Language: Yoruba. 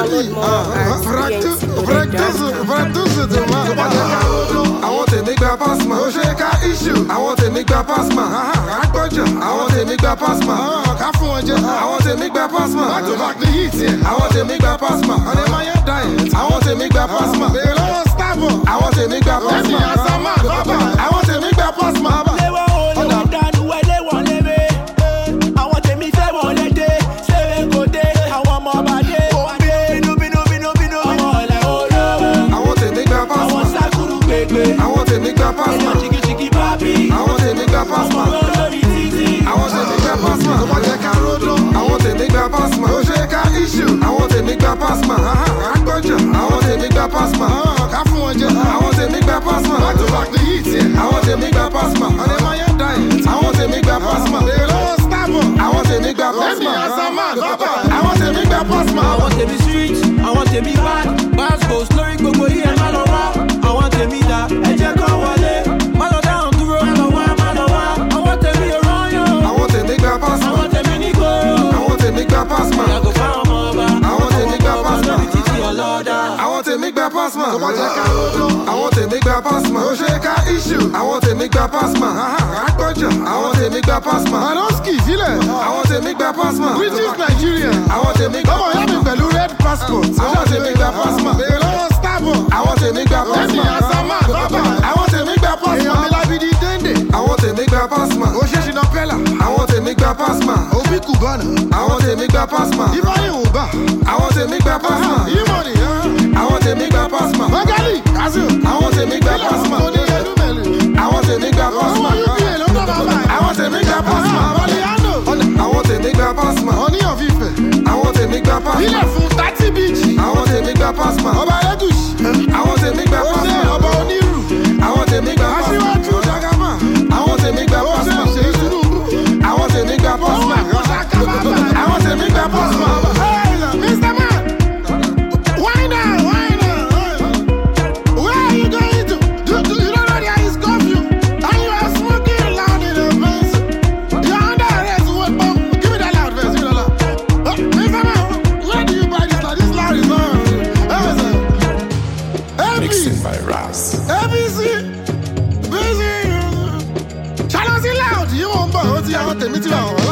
Download more at àwọn tèmi gba pásmà ó ṣe ká issue àwọn tèmi gba pásmà àgbọ̀jà àwọn tèmi gba pásmà ká fún wọn jẹ àwọn tèmi gba pásmà back to back ní hit yẹn àwọn tèmi gba pásmà ọ̀nẹ́máyé diet àwọn tèmi gba pásmà bèrè lọ́wọ́ starboy àwọn tèmi gba pásmà àwọn tèmi gba pásmà. Àwọn tèmi gba pásmà àwọn tèmi gba pásmà àwọn tèmi gba pásmà tó bá jẹ́ ká rodo àwọn tèmi gba pásmà ó ṣe ká issue àwọn tèmi gba pásmà àgbọ̀jà àwọn tèmi gba pásmà ká fún wọn jẹ àwọn tèmi gba pásmà back to back ní hit yẹn àwọn tèmi gba pásmà ọ̀nẹ́máyé diet àwọn tèmi gba pásmà bèrè lọ́wọ́ starboy àwọn tèmi gba pásmà àwọn tèmi gba pásmà àwọn tèmi street àwọn tèmi bad gbàgbó lórí gbogbo yìí ẹ má lọ wá àwọn tèmi dá ẹ jẹ́ kó wọlé má lọ dáhùn dúró má lọ wá àwọn tèmi ò rányàn àwọn tèmi gba pásmà àwọn tèmi ní kóró àwọn tèmi gba pásmà yàgò fáwọn ọmọ ọba àwọn tèmi gba pásmà lórí títí ọlọ́dà àwọn tèmi gba pásmà tó bá jẹ́ ká rodo àwọn tèmi gba pásmà ó ṣe ká issue àwọn tèmi gba pásmà àgbọ̀jà àwọn tèmi gba pásmà anoski sílẹ̀ àwọn tèmi gba pásmà british nigeria àwọn tèmi gba pásmà ọmọ yẹn mi pẹ̀lú red passport àwọn tèmi gba pásmà bèrè lọ́wọ́ starboy àwọn tèmi gba pásmà àwọn tèmi gba pásmà èèyàn mi lábìdí dende àwọn tèmi gba pásmà ó ṣe ṣìnà pẹ́là àwọn tèmi gba pásmà òbí kùbánà àwọn tèmi gba pásmà ìbáyìí ò bá àwọn tèmi gba pásmà ìmọ̀ni àwọn tèmi gba pásmà magali kazeem àwọn tèmi gba pásmà àwọn tèmi gba pásmà àwọn tèmi gba pásmà àwọn tèmi gba pásmà oníyàn fífẹ̀ àwọn tèmi gba pásmà ilẹ̀ fún 30 bíjì àwọn tèmi gba pásmà ọba ẹlẹ́gùsì àwọn tèmi gba pásmà ọba onírù àwọn tèmi gba pásmà aṣíwájú jagama àwọn tèmi gba pásmà àwọn tèmi gba pásmà àwọn tèmi gba pásmà. Mr. Man, why now? Where are you going to? You don't know there is curfew and you are smoking loud in the fence. You are under arrest. Give me that loud verse. Give me that loud. Mr. Man, where do you buy this loud? This loud is not. Mixing by Ras. ABC. Busy. Challenge loud. You won't buy. What's your tèmi tí wà wọ́n?